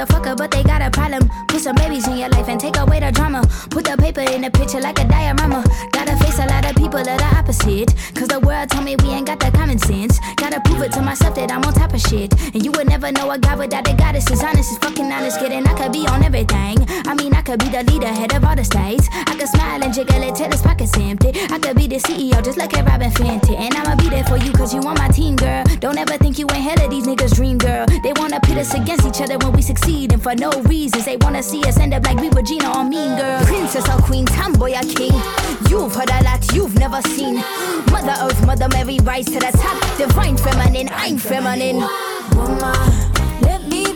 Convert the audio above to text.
motherfucker, but they got a problem. Put some babies in your life and take away the drama. Put the paper in the picture like a diorama. Gotta face a lot of people that are opposite, cause the world told me we ain't got the common sense. Gotta prove it to myself that I'm on top of shit. And you would never know a God without a goddess. Is honest, is fucking honest, kidding. I could be on everything. I mean, I could be the leader, head of all the states. I could smile and jiggle it till his pockets empty. I could be the CEO, just like a Robin Fenty. And I'ma be there for you, cause you on my team, girl. Don't ever think you ain't hell of these niggas' dream, girl. They wanna pit us against each other when we succeed, and for no reasons. They wanna see us end up like we Regina or Mean Girl. Princess or queen, tomboy or king. You've heard a lot you've never seen. Mother Earth, Mother Mary, rise to the top. Divine feminine, I'm feminine. Woman, let me